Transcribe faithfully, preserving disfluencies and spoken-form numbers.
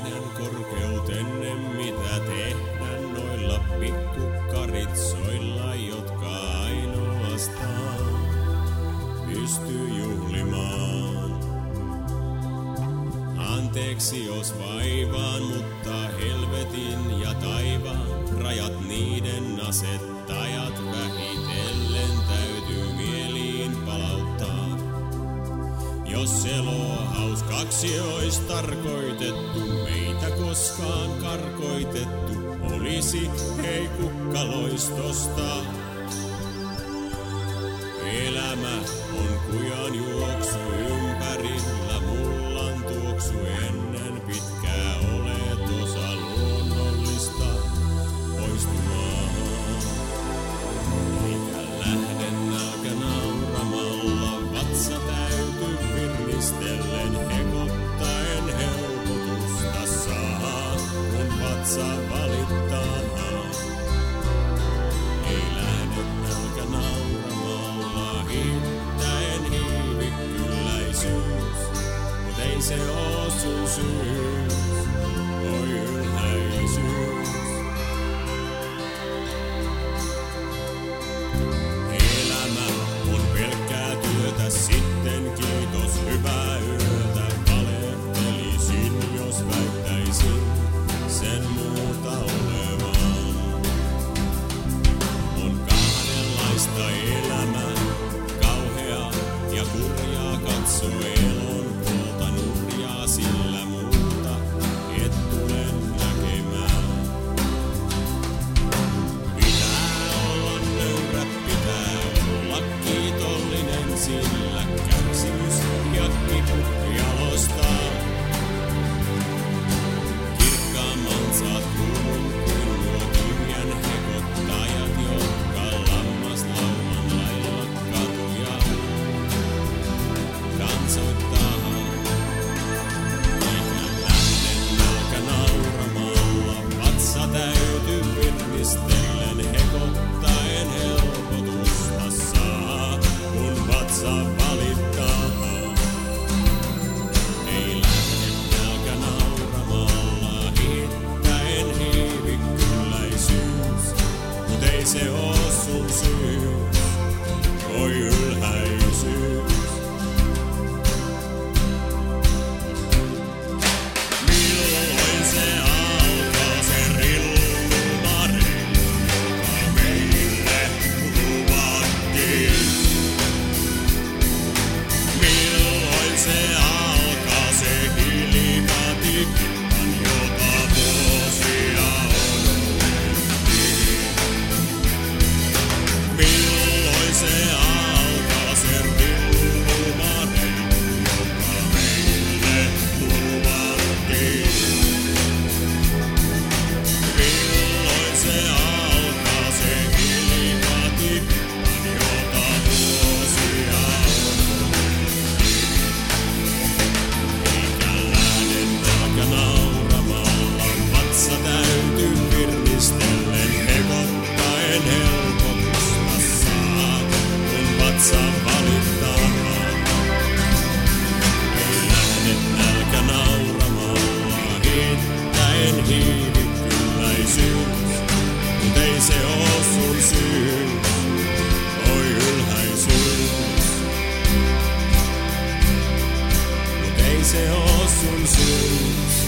Tiedän korkeutenne, mitä tehdä noilla pikkukaritsoilla, jotka ainoastaan pystyy juhlimaan. Anteeksi jos vaivaan, mutta helvetin ja taivaan rajat niiden asettajat vähitellen täytyy mieliin palauttaa. Jos elo hauskaksi ois tarkoitettu, meitä koskaan karkoitettu olisi hei kukkaloistosta. Elämä on kujan juoksu ympärillä, mullan tuoksu ennen pitkää olet osa luonnollista poistumaa. Eikä lähde nälkä nauramalla, vatsa täyty virnistellen, hekottaen helpotusta saa, kun vatsa valittaa. Ei lähde nälkä nauramalla, hittäen hiivikylläisyys, mut ei se oo sun syys, oi ylhäisyys. Elämä on pelkkää työtä, sitten kiitos hyvää yötä. Valehtelisin, jos väittäisin sen muuta olevan. On kahdenlaista elämää, kauhea ja kurjaa, katso elon puolta nurjaa, sillä muuta et tule näkemään. Pitää olla nöyrä, pitää olla kiitollinen, sillä kärsimys ja kipu jalostaa. Kirkkaamman saat kuulun kuin nuo tyhjän hekottajat, jotka lammaslauman lailla katuja kansoittaa. Eikä lähde nälkä nauramalla, vatsa täyty virnistellen, hekottaen helpotusta saa, kun vatsa valittaa. Ei lähde nälkä nauramalla, hittäen hiivikylläisyys, mut ei se oo sun syys, oi ylhäisyys. Milloin se alkaa se rillumarin, joka meille luvattiin? Milloin se alkaa se hiilivatikippan, jota vuosia odotettiin? Milloin se alkaa se rillumarin, joka meille luvattiin? Milloin se alkaa se hiilivatikippan, jota vuosia eikä lähde nälkä nauramalla, vatsa täyty virnistellen, hekottaen helpotusta saa, kun vatsa valittaa. Ei lähde nälkä nauramalla, hittäen hiivikylläisyys, mut ei se oo sun syys, oi ylhäisyys. Mut ei se oo sun syys,